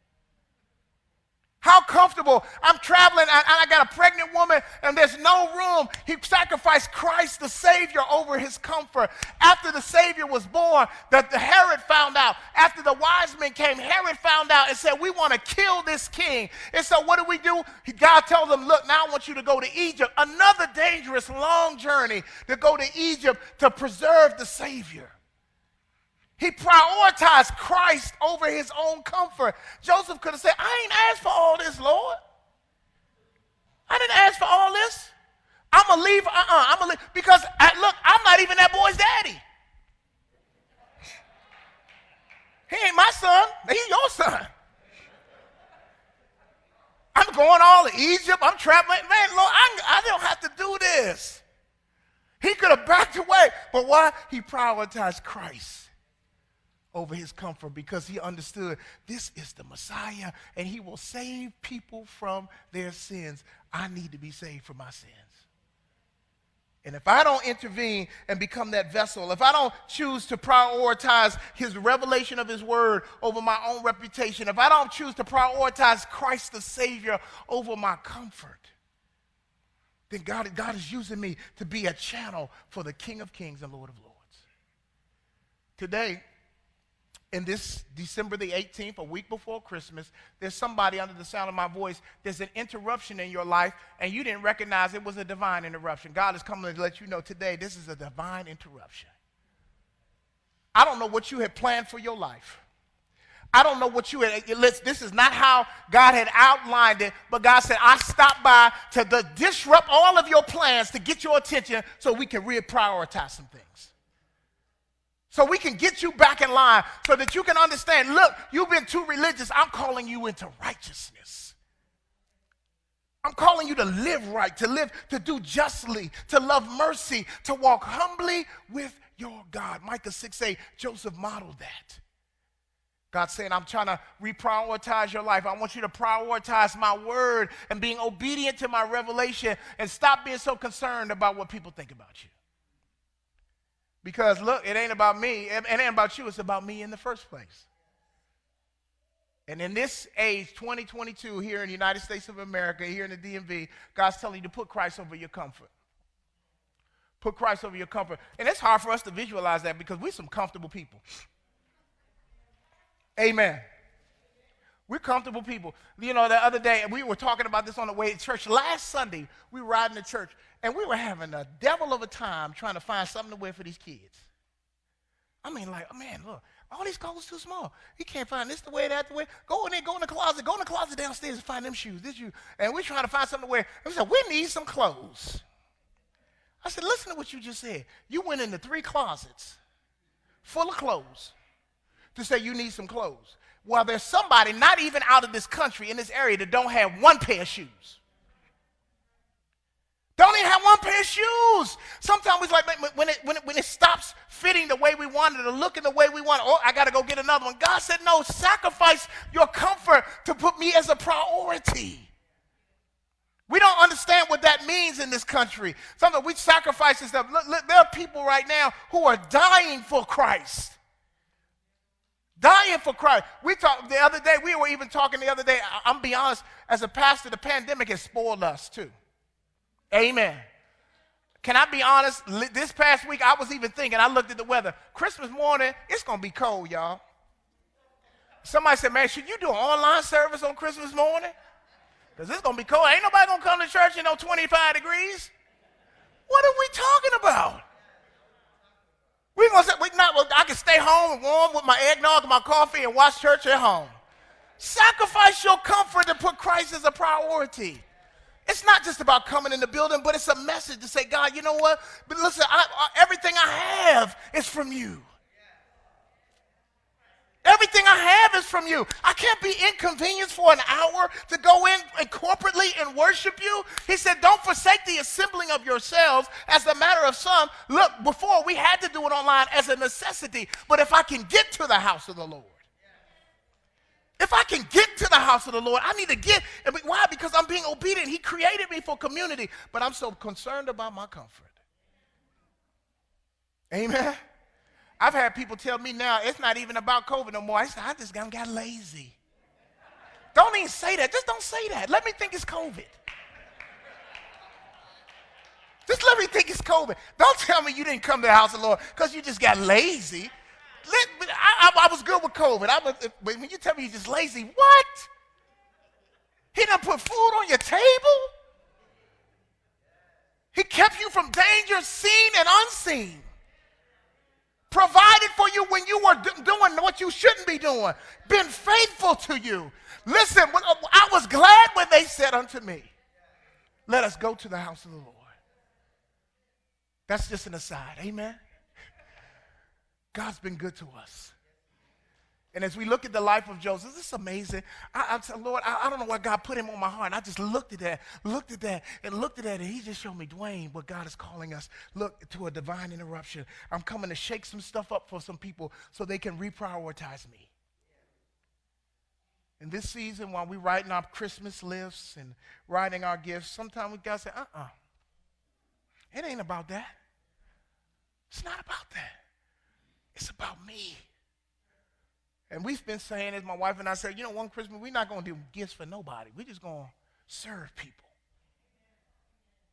How comfortable. I'm traveling, and I got a pregnant woman, and there's no room. He sacrificed Christ, the Savior, over his comfort. After the Savior was born, that the Herod found out. After the wise men came, Herod found out and said, we want to kill this king. And so what do we do? God told them, look, now I want you to go to Egypt. Another dangerous, long journey to go to Egypt to preserve the Savior. He prioritized Christ over his own comfort. Joseph could have said, I ain't asked for all this, Lord. I didn't ask for all this. I'm going to leave. Uh-uh. I'm going to leave. Because, I, look, I'm not even that boy's daddy. He ain't my son. He's your son. I'm going all to Egypt. I'm traveling. Man, Lord, I, I don't have to do this. He could have backed away. But why? He prioritized Christ over his comfort, because he understood this is the Messiah and he will save people from their sins. I need to be saved from my sins. And if I don't intervene and become that vessel, if I don't choose to prioritize his revelation of his word over my own reputation, if I don't choose to prioritize Christ the Savior over my comfort, then God, God is using me to be a channel for the King of Kings and Lord of Lords. Today, in this December the eighteenth, a week before Christmas, there's somebody under the sound of my voice, there's an interruption in your life, and you didn't recognize it was a divine interruption. God is coming to let you know today this is a divine interruption. I don't know what you had planned for your life. I don't know what you had, this is not how God had outlined it, but God said, I stopped by to the, disrupt all of your plans to get your attention so we can reprioritize some things. So we can get you back in line so that you can understand, look, you've been too religious. I'm calling you into righteousness. I'm calling you to live right, to live, to do justly, to love mercy, to walk humbly with your God. Micah six eight, Joseph modeled that. God's saying, I'm trying to reprioritize your life. I want you to prioritize my word and being obedient to my revelation and stop being so concerned about what people think about you. Because, look, it ain't about me. It ain't about you. It's about me in the first place. And in this age, twenty twenty-two, here in the United States of America, here in the D M V, God's telling you to put Christ over your comfort. Put Christ over your comfort. And it's hard for us to visualize that because we're some comfortable people. Amen. We're comfortable people. You know, the other day, we were talking about this on the way to church. Last Sunday, we were riding to church, and we were having a devil of a time trying to find something to wear for these kids. I mean, like, oh, man, look, all these clothes too small. You can't find this the way, that the way. Go in there, go in the closet, go in the closet downstairs and find them shoes, this shoe. And we're trying to find something to wear. And we said, we need some clothes. I said, listen to what you just said. You went into three closets full of clothes to say you need some clothes. Well, there's somebody not even out of this country in this area that don't have one pair of shoes. Don't even have one pair of shoes. Sometimes it's like when it, when it, when it stops fitting the way we wanted it or looking the way we want it, oh, I got to go get another one. God said, no, sacrifice your comfort to put me as a priority. We don't understand what that means in this country. Sometimes we sacrifice and stuff. Look, look, there are people right now who are dying for Christ. Dying for Christ. We talked the other day, we were even talking the other day, I, I'm be honest, as a pastor, the pandemic has spoiled us too. Amen. Can I be honest? This past week, I was even thinking, I looked at the weather. Christmas morning, it's going to be cold, y'all. Somebody said, man, should you do an online service on Christmas morning? Because it's going to be cold. Ain't nobody going to come to church in no twenty-five degrees. What are we talking about? We gonna say, we not, well, I can stay home and warm with my eggnog and my coffee and watch church at home. Sacrifice your comfort and put Christ as a priority. It's not just about coming in the building, but it's a message to say, God, you know what? But listen, I, I, everything I have is from you. Everything I have is from you. I can't be inconvenienced for an hour to go in and corporately and worship you. He said, don't forsake the assembling of yourselves as a matter of some. Look, before we had to do it online as a necessity, but if I can get to the house of the Lord, if I can get to the house of the Lord, I need to get. Why? Because I'm being obedient. He created me for community, but I'm so concerned about my comfort. Amen. I've had people tell me now, it's not even about COVID no more. I said, I just got, got lazy. Don't even say that. Just don't say that. Let me think it's COVID. Just let me think it's COVID. Don't tell me you didn't come to the house of the Lord because you just got lazy. Let, I, I, I was good with COVID. I was, when you tell me you're just lazy, what? He done put food on your table? He kept you from danger seen and unseen. Provided for you when you were do- doing what you shouldn't be doing. Been faithful to you. Listen, when, uh, I was glad when they said unto me, let us go to the house of the Lord. That's just an aside. Amen. God's been good to us. And as we look at the life of Joseph, this is amazing. I, I said, Lord, I, I don't know why God put him on my heart. And I just looked at that, looked at that, and looked at that, and he just showed me, Dwayne, what God is calling us. Look, to a divine interruption. I'm coming to shake some stuff up for some people so they can reprioritize me. In this season, while we're writing our Christmas lists and writing our gifts, sometimes we got to say, uh-uh. It ain't about that. It's not about that. It's about me. And we've been saying, as my wife and I said, you know, one Christmas, we're not going to do gifts for nobody. We're just going to serve people.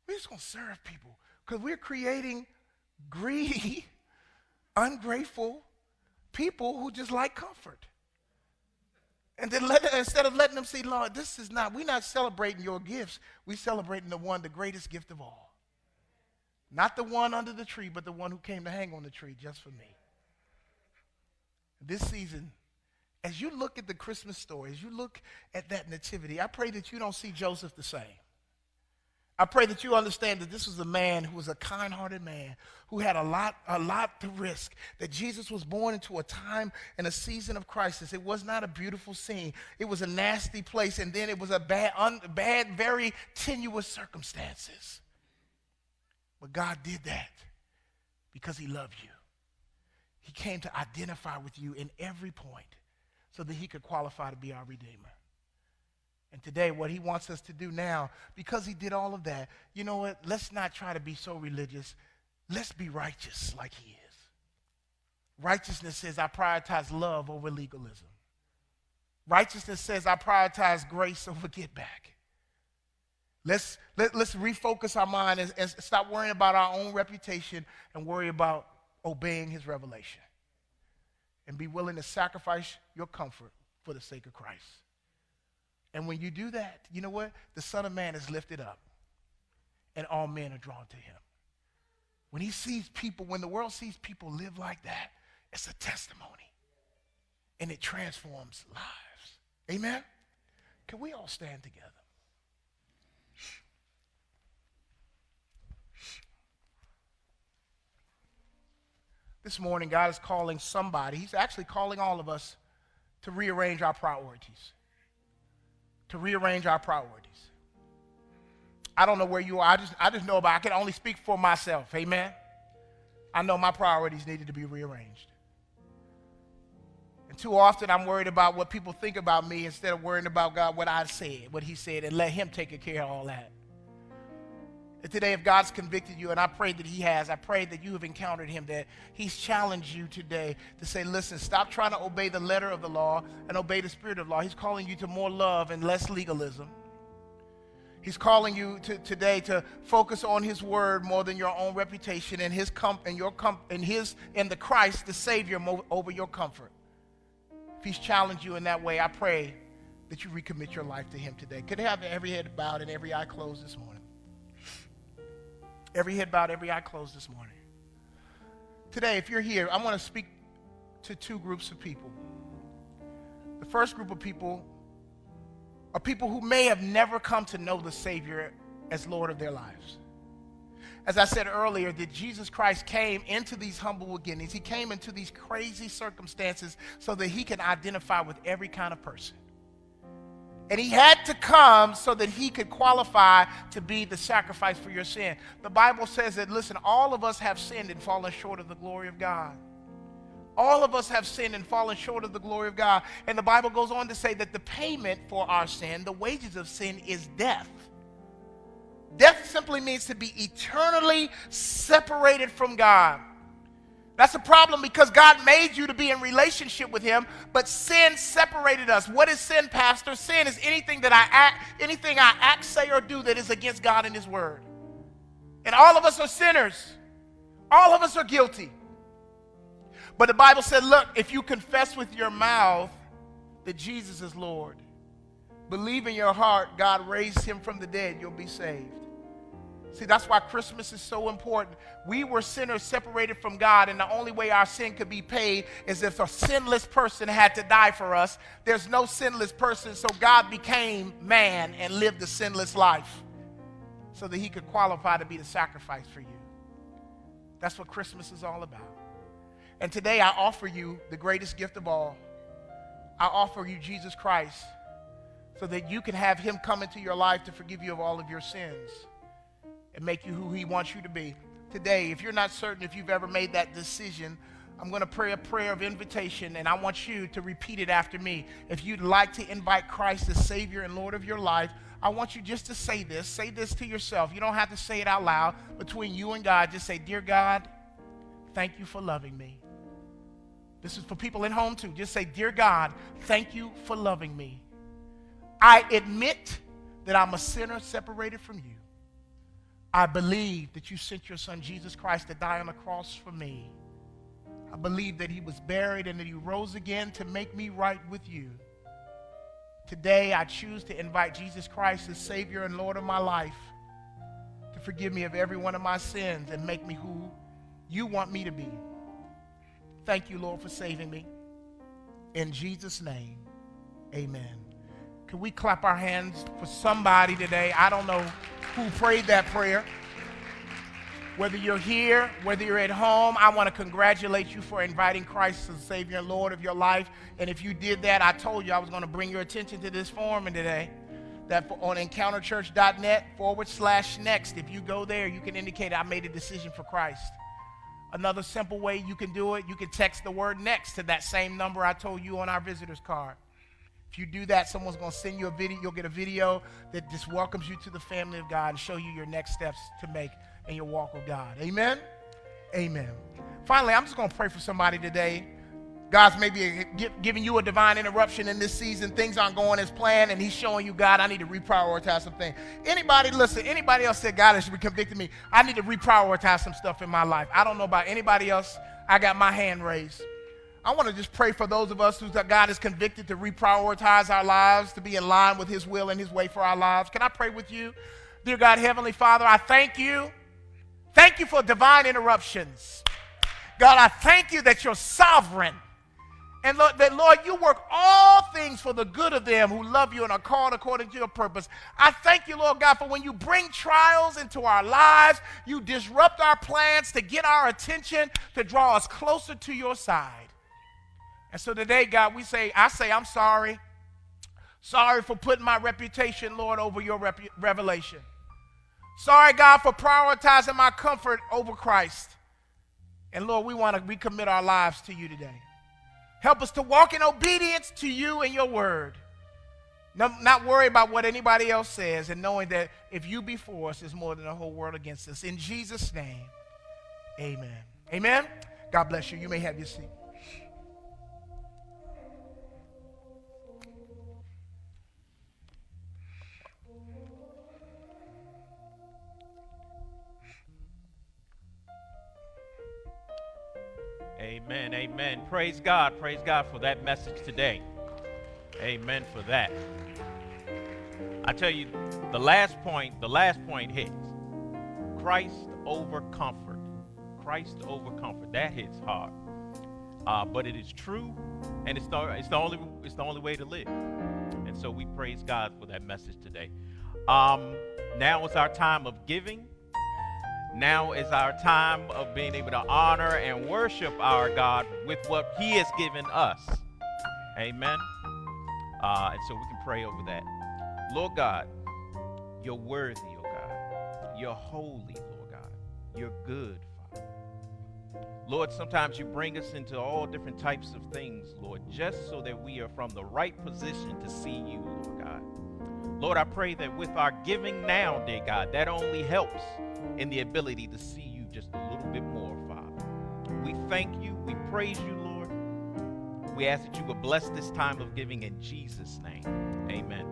We're just going to serve people because we're creating greedy, ungrateful people who just like comfort. And then let, instead of letting them see, Lord, this is not, we're not celebrating your gifts. We're celebrating the one, the greatest gift of all. Not the one under the tree, but the one who came to hang on the tree just for me. This season, as you look at the Christmas story, as you look at that nativity, I pray that you don't see Joseph the same. I pray that you understand that this was a man who was a kind-hearted man who had a lot, a lot to risk, that Jesus was born into a time and a season of crisis. It was not a beautiful scene. It was a nasty place, and then it was a bad, un, bad, very tenuous circumstances. But God did that because he loved you. He came to identify with you in every point so that he could qualify to be our Redeemer. And today, what he wants us to do now, because he did all of that, you know what? Let's not try to be so religious. Let's be righteous like he is. Righteousness says I prioritize love over legalism. Righteousness says I prioritize grace over get back. Let's, let, let's refocus our mind and, and stop worrying about our own reputation and worry about obeying his revelation. And be willing to sacrifice your comfort for the sake of Christ. And when you do that, you know what? The Son of Man is lifted up, and all men are drawn to him. When he sees people, when the world sees people live like that, it's a testimony, and it transforms lives. Amen? Can we all stand together? This morning, God is calling somebody. He's actually calling all of us to rearrange our priorities. To rearrange our priorities. I don't know where you are. I just, I just know about, I can only speak for myself. Amen? I know my priorities needed to be rearranged. And too often I'm worried about what people think about me instead of worrying about God, what I said, what he said, and let him take care of all that. And today, if God's convicted you, and I pray that he has, I pray that you have encountered him, that he's challenged you today to say, listen, stop trying to obey the letter of the law and obey the spirit of law. He's calling you to more love and less legalism. He's calling you to, today to focus on his word more than your own reputation and his com- and your com- and his and the Christ, the Savior, mo- over your comfort. If he's challenged you in that way, I pray that you recommit your life to him today. Could I have every head bowed and every eye closed this morning? Every head bowed, every eye closed this morning. Today, if you're here, I want to speak to two groups of people. The first group of people are people who may have never come to know the Savior as Lord of their lives. As I said earlier, that Jesus Christ came into these humble beginnings. He came into these crazy circumstances so that he can identify with every kind of person. And he had to come so that he could qualify to be the sacrifice for your sin. The Bible says that, listen, all of us have sinned and fallen short of the glory of God. All of us have sinned and fallen short of the glory of God. And the Bible goes on to say that the payment for our sin, the wages of sin, is death. Death simply means to be eternally separated from God. That's a problem because God made you to be in relationship with him, but sin separated us. What is sin, Pastor? Sin is anything that I act, anything I act, say, or do that is against God and his word. And all of us are sinners. All of us are guilty. But the Bible said, look, if you confess with your mouth that Jesus is Lord, believe in your heart God raised him from the dead, you'll be saved. See, that's why Christmas is so important. We were sinners separated from God, and the only way our sin could be paid is if a sinless person had to die for us. There's no sinless person, so God became man and lived a sinless life so that he could qualify to be the sacrifice for you. That's what Christmas is all about. And today I offer you the greatest gift of all. I offer you Jesus Christ so that you can have him come into your life to forgive you of all of your sins and make you who he wants you to be. Today, if you're not certain if you've ever made that decision, I'm going to pray a prayer of invitation, and I want you to repeat it after me. If you'd like to invite Christ as Savior and Lord of your life, I want you just to say this. Say this to yourself. You don't have to say it out loud. Between you and God, just say, Dear God, thank you for loving me. This is for people at home too. Just say, Dear God, thank you for loving me. I admit that I'm a sinner separated from you. I believe that you sent your son Jesus Christ to die on the cross for me. I believe that he was buried and that he rose again to make me right with you. Today, I choose to invite Jesus Christ as Savior and Lord of my life to forgive me of every one of my sins and make me who you want me to be. Thank you, Lord, for saving me. In Jesus' name, amen. Can we clap our hands for somebody today? I don't know who prayed that prayer. Whether you're here, whether you're at home, I want to congratulate you for inviting Christ as Savior and Lord of your life. And if you did that, I told you I was going to bring your attention to this forum today. That on encounterchurch.net forward slash next. If you go there, you can indicate I made a decision for Christ. Another simple way you can do it, you can text the word next to that same number I told you on our visitor's card. If you do that, someone's going to send you a video. You'll get a video that just welcomes you to the family of God and show you your next steps to make in your walk with God. Amen? Amen. Finally, I'm just going to pray for somebody today. God's maybe giving you a divine interruption in this season. Things aren't going as planned, and he's showing you, God, I need to reprioritize some things. Anybody, listen, anybody else said, God has convicted me. I need to reprioritize some stuff in my life. I don't know about anybody else. I got my hand raised. I want to just pray for those of us who God is convicted to reprioritize our lives, to be in line with his will and his way for our lives. Can I pray with you? Dear God, Heavenly Father, I thank you. Thank you for divine interruptions. God, I thank you that you're sovereign. And Lord, that, Lord, you work all things for the good of them who love you and are called according to your purpose. I thank you, Lord God, for when you bring trials into our lives, you disrupt our plans to get our attention, to draw us closer to your side. And so today, God, we say, I say, I'm sorry. Sorry for putting my reputation, Lord, over your rep- revelation. Sorry, God, for prioritizing my comfort over Christ. And Lord, we want to recommit our lives to you today. Help us to walk in obedience to you and your word. No, not worry about what anybody else says, and knowing that if you be for us, there's more than the whole world against us. In Jesus' name, amen. Amen. God bless you. You may have your seat. Amen, amen. Praise God, praise God for that message today. Amen for that. I tell you, the last point, the last point hits. Christ over comfort. Christ over comfort. That hits hard. Uh, but it is true, and it's the, it's the only it's the only way to live. And so we praise God for that message today. Um, now is our time of giving. Now is our time of being able to honor and worship our God with what he has given us. Amen. Uh, and so we can pray over that. Lord God, you're worthy, oh God. You're holy, Lord God. You're good, Father. Lord, sometimes you bring us into all different types of things, Lord, just so that we are from the right position to see you, Lord God. Lord, I pray that with our giving now, dear God, that only helps in the ability to see you just a little bit more, Father. We thank you. We praise you, Lord. We ask that you would bless this time of giving in Jesus' name. Amen.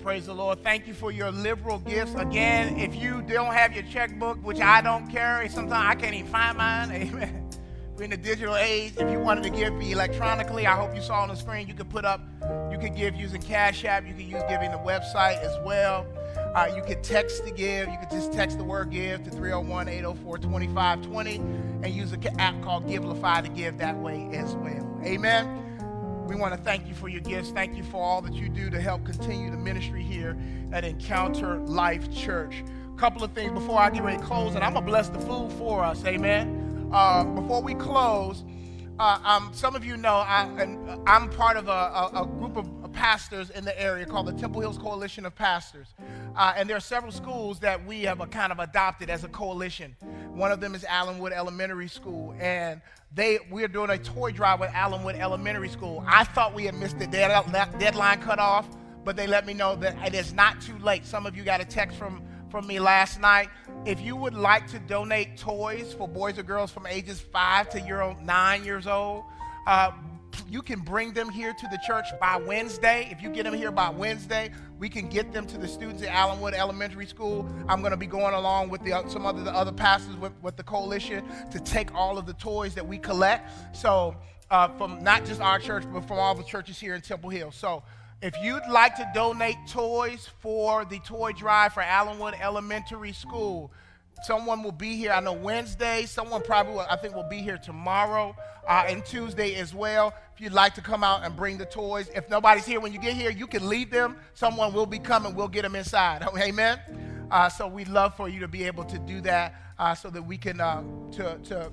Praise the Lord. Thank you for your liberal gifts. Again, if you don't have your checkbook, which I don't carry, sometimes I can't even find mine. Amen. We're in the digital age. If you wanted to give me electronically, I hope you saw on the screen, you could put up, you could give using Cash App. You can use giving the website as well. Uh, you could text to give. You could just text the word give to three oh one, eight oh four, two five two oh and use an app called Givelify to give that way as well. Amen. We want to thank you for your gifts. Thank you for all that you do to help continue the ministry here at Encounter Life Church. A couple of things before I get ready to close, and I'm going to bless the food for us. Amen. Uh, before we close, uh, um, some of you know I, and I'm part of a, a, a group of pastors in the area called the Temple Hills Coalition of Pastors. Uh, and there are several schools that we have a kind of adopted as a coalition. One of them is Allenwood Elementary School, and they we are doing a toy drive with Allenwood Elementary School. I thought we had missed the dead, deadline cutoff, but they let me know that it is not too late. Some of you got a text from, from me last night. If you would like to donate toys for boys or girls from ages five to year old, nine years old, uh, you can bring them here to the church by Wednesday. If you get them here by Wednesday, we can get them to the students at Allenwood Elementary School. I'm going to be going along with the, some other the other pastors with, with the coalition to take all of the toys that we collect. So uh, from not just our church, but from all the churches here in Temple Hill. So if you'd like to donate toys for the toy drive for Allenwood Elementary School, someone will be here. I know Wednesday. Someone probably will, I think will be here tomorrow uh, and Tuesday as well. If you'd like to come out and bring the toys. If nobody's here when you get here, you can leave them. Someone will be coming. We'll get them inside. Amen. Uh, so we'd love for you to be able to do that uh, so that we can uh, to to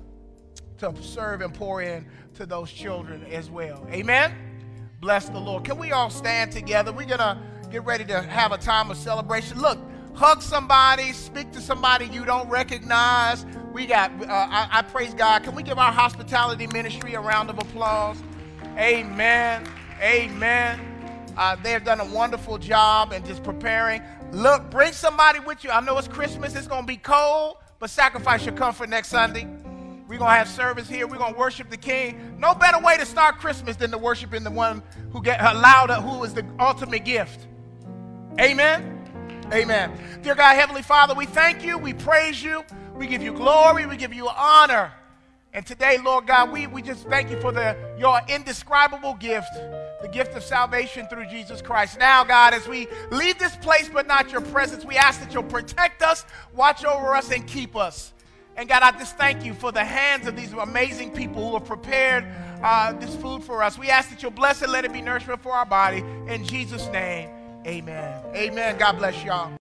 to serve and pour in to those children as well. Amen. Bless the Lord. Can we all stand together? We're gonna get ready to have a time of celebration. Look. Hug somebody, speak to somebody you don't recognize. We got, uh, I, I praise God. Can we give our hospitality ministry a round of applause? Amen. Amen. Uh, they've done a wonderful job in just preparing. Look, bring somebody with you. I know it's Christmas. It's going to be cold, but sacrifice your comfort next Sunday. We're going to have service here. We're going to worship the King. No better way to start Christmas than to worship in the one who get allowed, who is the ultimate gift. Amen. Amen. Dear God, Heavenly Father, we thank you. We praise you. We give you glory. We give you honor. And today, Lord God, we, we just thank you for the your indescribable gift, the gift of salvation through Jesus Christ. Now, God, as we leave this place but not your presence, we ask that you'll protect us, watch over us, and keep us. And God, I just thank you for the hands of these amazing people who have prepared uh, this food for us. We ask that you'll bless it, let it be nourishment for our body. In Jesus' name. Amen. Amen. God bless y'all.